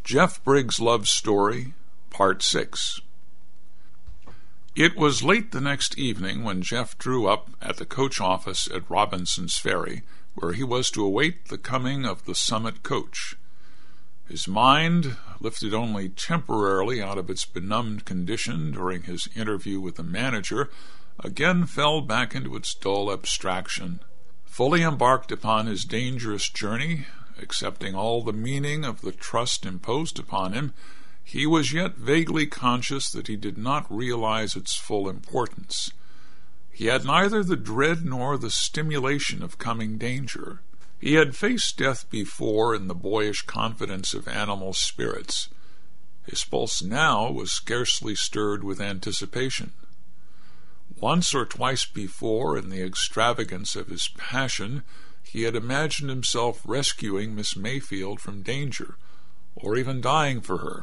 Jeff Briggs' Love Story, Part 6. It was late the next evening when Jeff drew up at the coach office at Robinson's Ferry, where he was to await the coming of the Summit coach. His mind, lifted only temporarily out of its benumbed condition during his interview with the manager, again fell back into its dull abstraction. Fully embarked upon his dangerous journey, accepting all the meaning of the trust imposed upon him, he was yet vaguely conscious that he did not realize its full importance. He had neither the dread nor the stimulation of coming danger. He had faced death before in the boyish confidence of animal spirits. His pulse now was scarcely stirred with anticipation. Once or twice before, in the extravagance of his passion, he had imagined himself rescuing Miss Mayfield from danger, or even dying for her.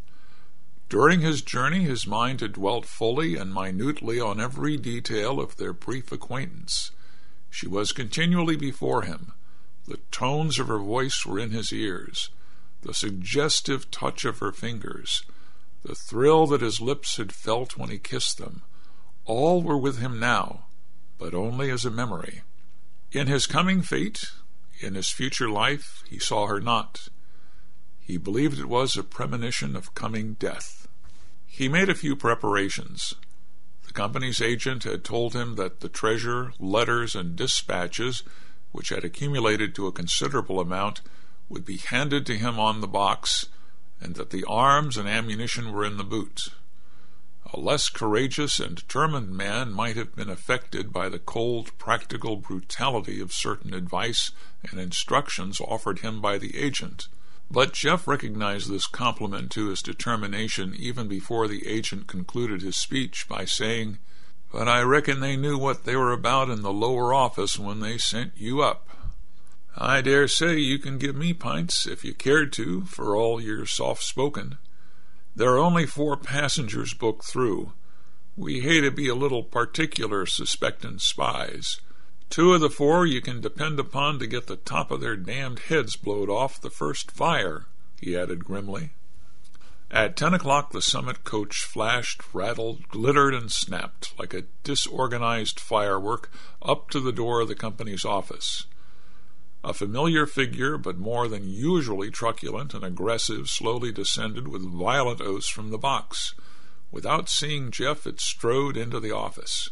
During his journey, his mind had dwelt fully and minutely on every detail of their brief acquaintance. She was continually before him. The tones of her voice were in his ears, the suggestive touch of her fingers, the thrill that his lips had felt when he kissed them. All were with him now, but only as a memory. In his coming fate, in his future life, he saw her not. He believed it was a premonition of coming death. He made a few preparations. The company's agent had told him that the treasure, letters, and dispatches, which had accumulated to a considerable amount, would be handed to him on the box, and that the arms and ammunition were in the boot. A less courageous and determined man might have been affected by the cold, practical brutality of certain advice and instructions offered him by the agent. But Jeff recognized this compliment to his determination even before the agent concluded his speech by saying, "But I reckon they knew what they were about in the lower office when they sent you up. I dare say you can give me pints, if you cared to, for all you're soft-spoken. There are only 4 passengers booked through. We hate to be a little particular suspecting spies. 2 of the 4 you can depend upon to get the top of their damned heads blowed off the first fire," he added grimly. At 10 o'clock the Summit coach flashed, rattled, glittered, and snapped like a disorganized firework up to the door of the company's office. A familiar figure, but more than usually truculent and aggressive, slowly descended with violent oaths from the box. Without seeing Jeff, it strode into the office.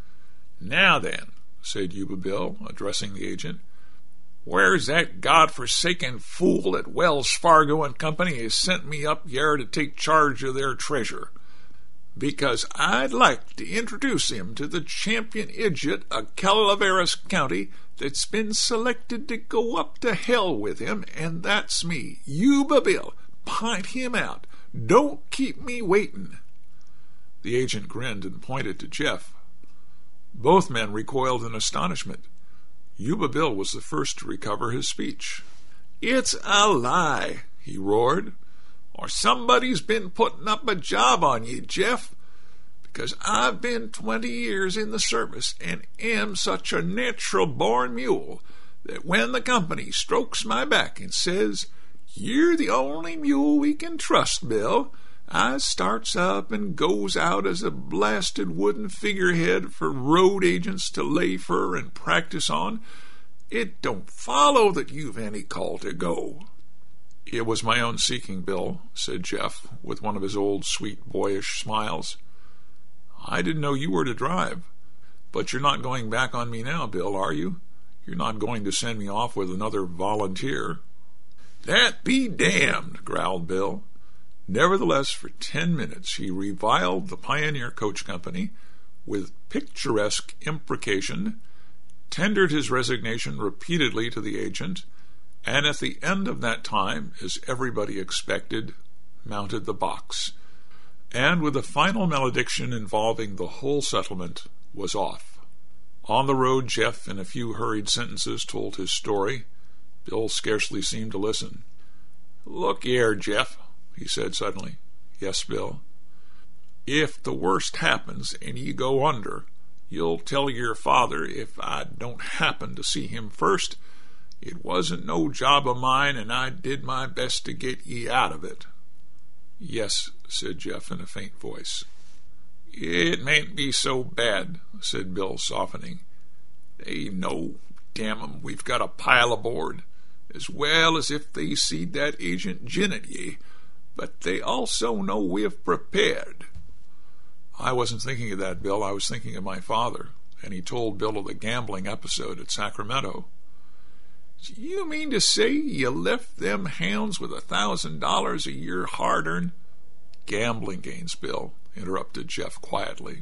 "Now then," said Yuba Bill, addressing the agent, "where's that godforsaken fool at Wells Fargo and Company has sent me up here to take charge of their treasure? Because I'd like to introduce him to the champion idiot of Calaveras County that's been selected to go up to hell with him, and that's me, Yuba Bill. Pint him out. Don't keep me waiting." The agent grinned and pointed to Jeff. Both men recoiled in astonishment. Yuba Bill was the first to recover his speech. "It's a lie," he roared, "or somebody's been putting up a job on you, Jeff, because I've been 20 years in the service and am such a natural-born mule that when the company strokes my back and says, 'You're the only mule we can trust, Bill,' I starts up and goes out as a blasted wooden figurehead for road agents to lay fur and practice on. It don't follow that you've any call to go." "It was my own seeking, Bill," said Jeff, with one of his old sweet boyish smiles. "I didn't know you were to drive. But you're not going back on me now, Bill, are you? You're not going to send me off with another volunteer?" "That be damned," growled Bill. Nevertheless, for 10 minutes he reviled the Pioneer Coach Company with picturesque imprecation, tendered his resignation repeatedly to the agent, and at the end of that time, as everybody expected, mounted the box, and with a final malediction involving the whole settlement, was off. On the road, Jeff, in a few hurried sentences, told his story. Bill scarcely seemed to listen. "Look here, Jeff," he said suddenly. "Yes, Bill?" "If the worst happens and you go under, you'll tell your father, if I don't happen to see him first, It wasn't no job of mine, and I did my best to get ye out of it." "Yes," said Jeff in a faint voice. "It mayn't be so bad," said Bill, softening. "They know, damn 'em, we've got a pile aboard, as well as if they seed that agent gin at ye, but they also know we've prepared." "I wasn't thinking of that, Bill. I was thinking of my father," and he told Bill of the gambling episode at Sacramento. "You mean to say you left them hounds with $1,000 a year hard-earned—" "Gambling gains, Bill," interrupted Jeff quietly.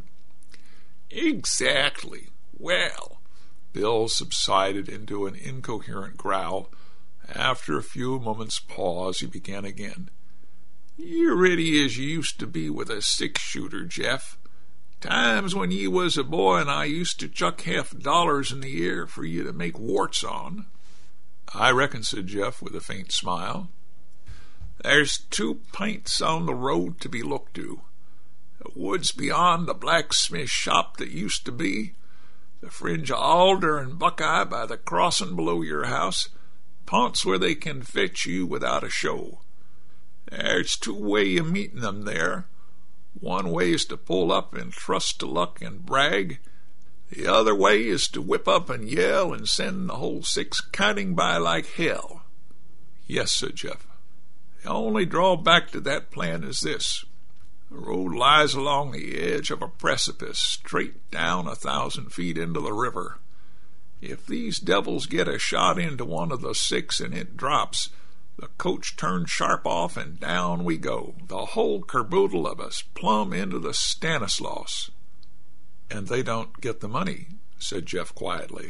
"Exactly. Well—" Bill subsided into an incoherent growl. After a few moments' pause, he began again. "You're ready as you used to be with a six-shooter, Jeff. Times when ye was a boy and I used to chuck $50 in the air for you to make warts on." "I reckon," said Jeff with a faint smile. "There's 2 pints on the road to be looked to. The woods beyond the blacksmith shop that used to be, the fringe of alder and buckeye by the crossing below your house, p'ints where they can fetch you without a show. There's 2 ways of meeting them there. One way is to pull up and trust to luck and brag. The other way is to whip up and yell and send the whole 6 counting by like hell." "Yes," said Jeff. "The only drawback to that plan is this. The road lies along the edge of a precipice, straight down 1,000 feet into the river. If these devils get a shot into one of the 6 and it drops, the coach turns sharp off and down we go, the whole kerboodle of us, plumb into the Stanislaus." "And they don't get the money," said Jeff quietly.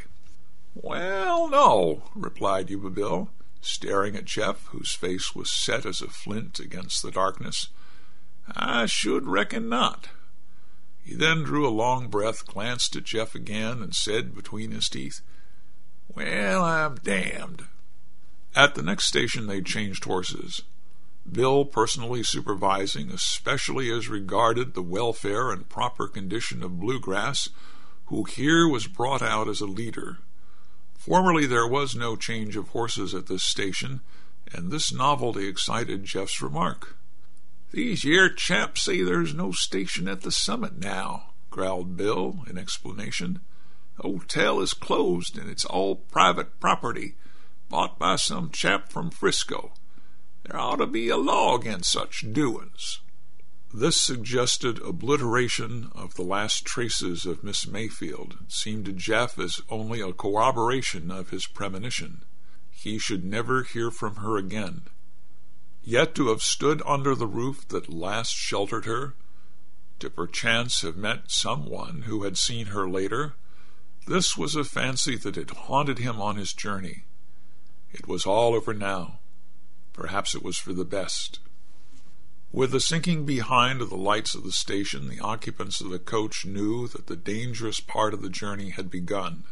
"Well, no," replied Yuba Bill, staring at Jeff, whose face was set as a flint against the darkness. "I should reckon not." He then drew a long breath, glanced at Jeff again, and said between his teeth, "Well, I'm damned." At the next station they changed horses, Bill personally supervising, especially as regarded the welfare and proper condition of Bluegrass, who here was brought out as a leader. Formerly there was no change of horses at this station, and this novelty excited Jeff's remark. "These yer chaps say there's no station at the summit now," growled Bill in explanation. "The hotel is closed, and it's all private property, bought by some chap from Frisco. There ought to be a law against such doings." This suggested obliteration of the last traces of Miss Mayfield. It seemed to Jeff as only a corroboration of his premonition. He should never hear from her again. Yet to have stood under the roof that last sheltered her, to perchance have met someone who had seen her later, this was a fancy that had haunted him on his journey. It was all over now. Perhaps it was for the best. With the sinking behind of the lights of the station, the occupants of the coach knew that the dangerous part of the journey had begun.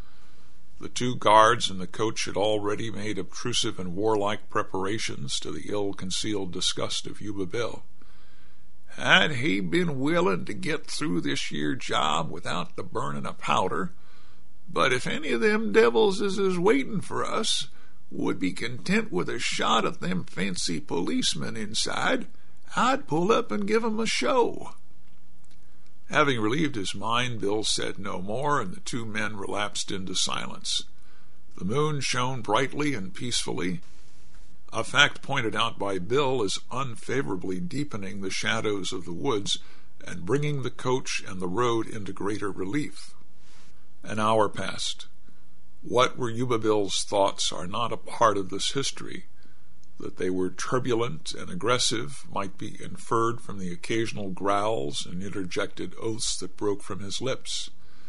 The 2 guards in the coach had already made obtrusive and warlike preparations, to the ill-concealed disgust of Yuba Bill. "Had he been willing to get through this year job without the burning of powder, but if any of them devils is waiting for us would be content with a shot at them fancy policemen inside, I'd pull up and give 'em a show." Having relieved his mind, Bill said no more, and the 2 men relapsed into silence. The moon shone brightly and peacefully, a fact pointed out by Bill as unfavorably deepening the shadows of the woods and bringing the coach and the road into greater relief. An hour passed. What were Yuba Bill's thoughts are not a part of this history. That they were turbulent and aggressive might be inferred from the occasional growls and interjected oaths that broke from his lips.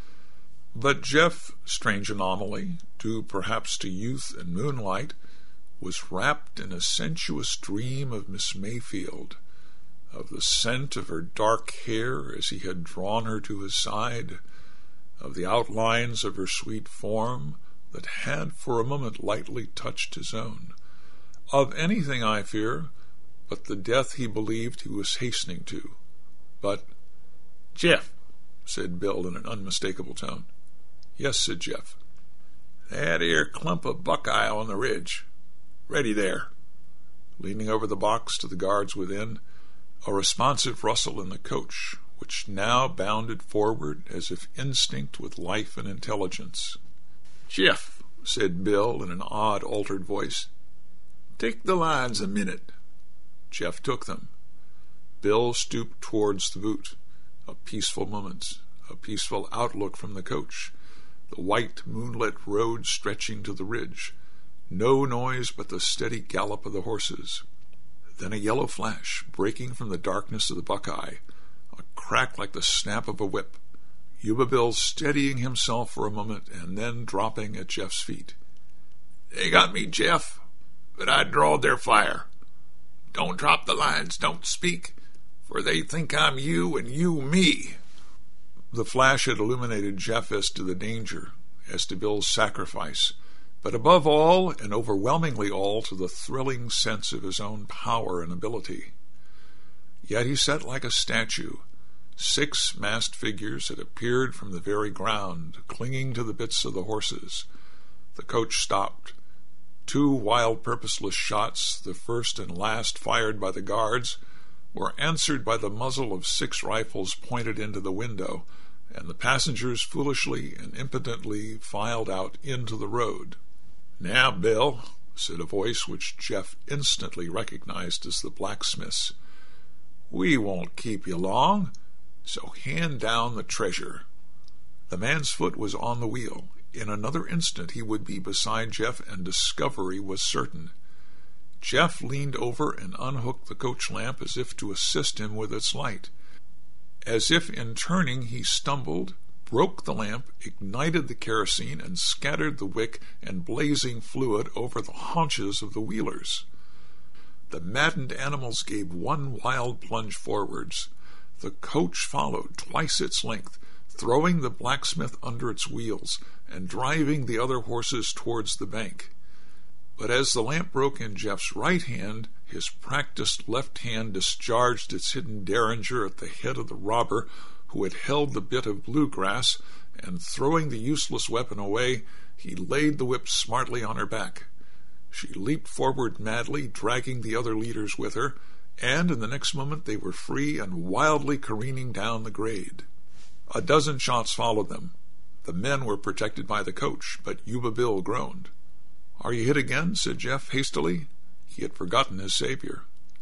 But Jeff, strange anomaly, due perhaps to youth and moonlight, was wrapped in a sensuous dream of Miss Mayfield, of the scent of her dark hair as he had drawn her to his side, of the outlines of her sweet form that had for a moment lightly touched his own, of anything, I fear, but the death he believed he was hastening to. But, "Jeff," said Bill in an unmistakable tone. "Yes," said Jeff. That 'ere clump of buckeye on the ridge. Ready there." Leaning over the box to the guards within, a responsive rustle in the coach, which now bounded forward as if instinct with life and intelligence. "Jeff," said Bill in an odd, altered voice, "take the lines a minute." Jeff took them. Bill stooped towards the boot. A peaceful moment, a peaceful outlook from the coach, the white moonlit road stretching to the ridge, no noise but the steady gallop of the horses. Then a yellow flash breaking from the darkness of the buckeye, a crack like the snap of a whip, Yuba Bill steadying himself for a moment and then dropping at Jeff's feet. "They got me, Jeff, but I drawed their fire. Don't drop the lines, don't speak, for they think I'm you and you me." The flash had illuminated Jeff as to the danger, as to Bill's sacrifice, but above all, and overwhelmingly all, to the thrilling sense of his own power and ability. Yet he sat like a statue. 6 masked figures had appeared from the very ground, clinging to the bits of the horses. The coach stopped. 2 wild, purposeless shots, the first and last fired by the guards, were answered by the muzzle of 6 rifles pointed into the window, and the passengers foolishly and impotently filed out into the road. "Now, Bill," said a voice which Jeff instantly recognized as the blacksmith's, "we won't keep you long, so hand down the treasure." The man's foot was on the wheel. In another instant he would be beside Jeff, and discovery was certain. Jeff leaned over and unhooked the coach lamp as if to assist him with its light. As if in turning he stumbled, broke the lamp, ignited the kerosene, and scattered the wick and blazing fluid over the haunches of the wheelers. The maddened animals gave one wild plunge forwards. The coach followed twice its length, throwing the blacksmith under its wheels and driving the other horses towards the bank. But as the lamp broke in Jeff's right hand, his practiced left hand discharged its hidden derringer at the head of the robber who had held the bit of bluegrass, and throwing the useless weapon away, he laid the whip smartly on her back. She leaped forward madly, dragging the other leaders with her, and in the next moment they were free and wildly careening down the grade. A dozen shots followed them. The men were protected by the coach, but Yuba Bill groaned. "Are you hit again?" said Jeff hastily. He had forgotten his savior.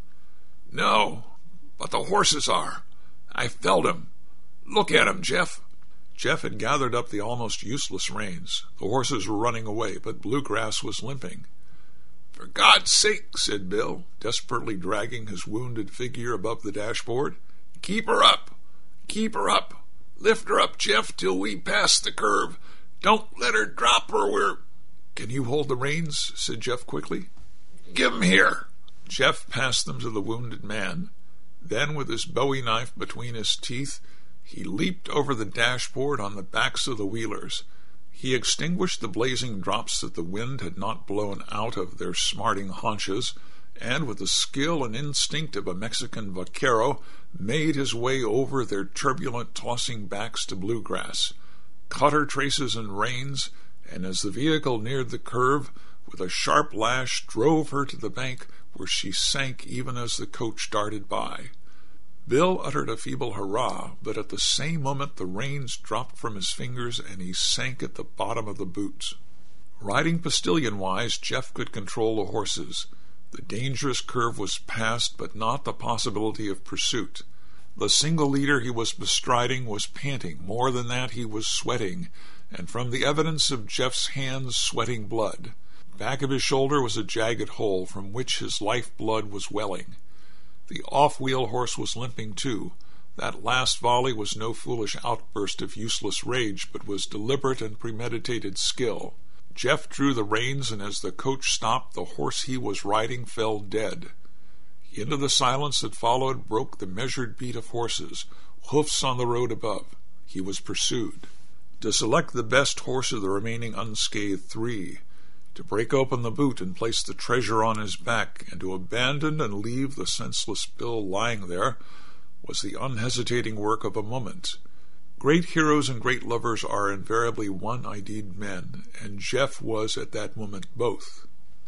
"No, but the horses are. I felled 'em. Look at 'em, Jeff." Jeff had gathered up the almost useless reins. The horses were running away, but Bluegrass was limping. "For God's sake," said Bill, desperately dragging his wounded figure above the dashboard, "keep her up! Keep her up! Lift her up, Jeff, till we pass the curve. Don't let her drop or we're—" "Can you hold the reins?" said Jeff quickly. "Give 'em here." Jeff passed them to the wounded man. Then, with his bowie knife between his teeth, he leaped over the dashboard on the backs of the wheelers. He extinguished the blazing drops that the wind had not blown out of their smarting haunches, and with the skill and instinct of a Mexican vaquero, made his way over their turbulent, tossing backs to Bluegrass, cut her traces and reins, and as the vehicle neared the curve, with a sharp lash drove her to the bank, where she sank even as the coach darted by. Bill uttered a feeble hurrah, but at the same moment the reins dropped from his fingers and he sank at the bottom of the boots. Riding postilion-wise, Jeff could control the horses. The dangerous curve was passed, but not the possibility of pursuit. The single leader he was bestriding was panting. More than that, he was sweating, and from the evidence of Jeff's hands, sweating blood. Back of his shoulder was a jagged hole from which his life-blood was welling. The off-wheel horse was limping too. That last volley was no foolish outburst of useless rage, but was deliberate and premeditated skill. Jeff drew the reins, and as the coach stopped, the horse he was riding fell dead. Into the silence that followed broke the measured beat of horses, hoofs on the road above. He was pursued. To select the best horse of the remaining unscathed 3, to break open the boot and place the treasure on his back, and to abandon and leave the senseless Bill lying there, was the unhesitating work of a moment. Great heroes and great lovers are invariably one-ID'd men, and Jeff was at that moment both.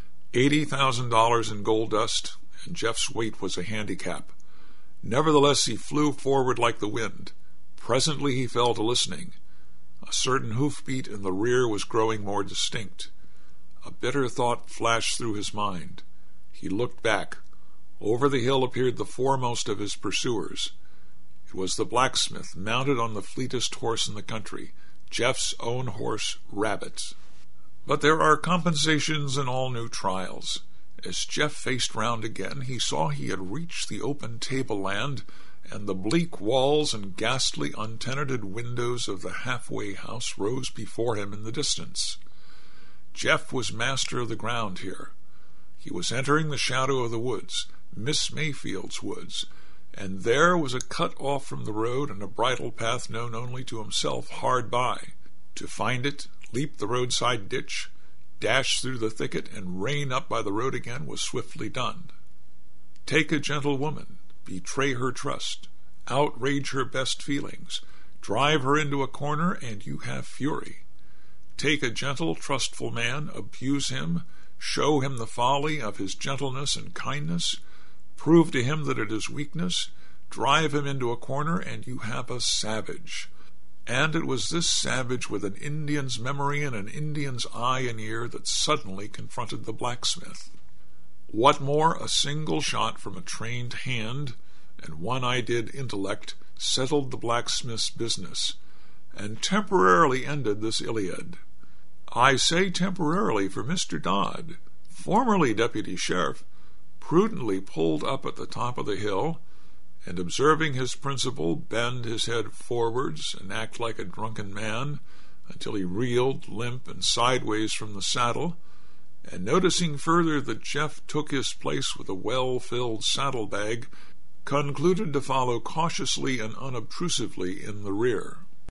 $80,000 in gold dust, and Jeff's weight was a handicap. Nevertheless, he flew forward like the wind. Presently he fell to listening. A certain hoofbeat in the rear was growing more distinct. A bitter thought flashed through his mind. He looked back. Over the hill appeared the foremost of his pursuers. It was the blacksmith, mounted on the fleetest horse in the country, Jeff's own horse, Rabbit. But there are compensations in all new trials. As Jeff faced round again, he saw he had reached the open tableland, and the bleak walls and ghastly untenanted windows of the halfway house rose before him in the distance. Jeff was master of the ground here. He was entering the shadow of the woods, Miss Mayfield's woods, and there was a cut off from the road and a bridle path known only to himself hard by. To find it, leap the roadside ditch, dash through the thicket, and rein up by the road again was swiftly done. Take a gentle woman, betray her trust, outrage her best feelings, drive her into a corner, and you have fury. Take a gentle, trustful man, abuse him, show him the folly of his gentleness and kindness, prove to him that it is weakness, drive him into a corner, and you have a savage. And it was this savage with an Indian's memory and an Indian's eye and ear that suddenly confronted the blacksmith. What more, a single shot from a trained hand and one-eyed intellect settled the blacksmith's business, and temporarily ended this Iliad. I say temporarily, for Mr. Dodd, formerly deputy sheriff, prudently pulled up at the top of the hill, and observing his principal bend his head forwards and act like a drunken man until he reeled limp and sideways from the saddle, and noticing further that Jeff took his place with a well-filled saddlebag, concluded to follow cautiously and unobtrusively in the rear.